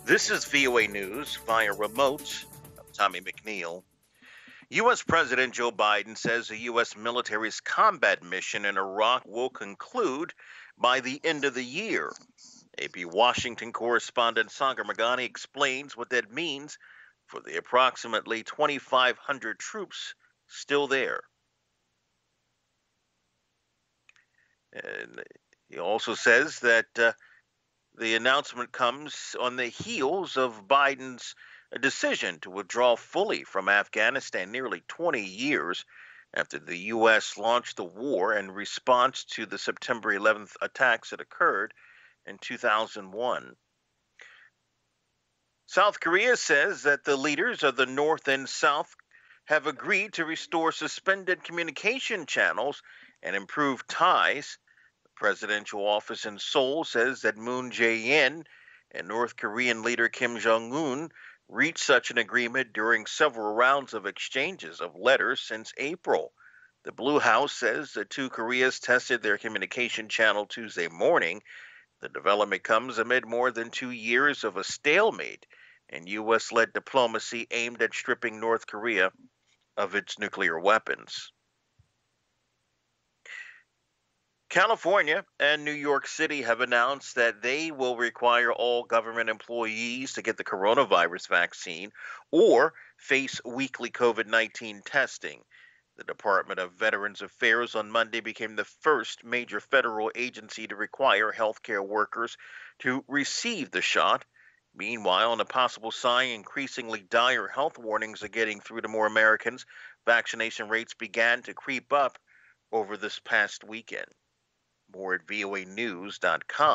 This is VOA News via remote. I'm Tommy McNeil. U.S. President Joe Biden says the U.S. military's combat mission in Iraq will conclude by the end of the year. AP Washington correspondent Sagar Magani explains what that means for the approximately 2,500 troops still there. And he also says that the announcement comes on the heels of Biden's decision to withdraw fully from Afghanistan nearly 20 years after the U.S. launched the war in response to the September 11th attacks that occurred in 2001. South Korea says that the leaders of the North and South have agreed to restore suspended communication channels and improve ties. Presidential office in Seoul says that Moon Jae-in and North Korean leader Kim Jong-un reached such an agreement during several rounds of exchanges of letters since April. The Blue House says the two Koreas tested their communication channel Tuesday morning. The development comes amid more than 2 years of a stalemate in U.S.-led diplomacy aimed at stripping North Korea of its nuclear weapons. California and New York City have announced that they will require all government employees to get the coronavirus vaccine or face weekly COVID-19 testing. The Department of Veterans Affairs on Monday became the first major federal agency to require healthcare workers to receive the shot. Meanwhile, in a possible sign, increasingly dire health warnings are getting through to more Americans. Vaccination rates began to creep up over this past weekend. More at voanews.com.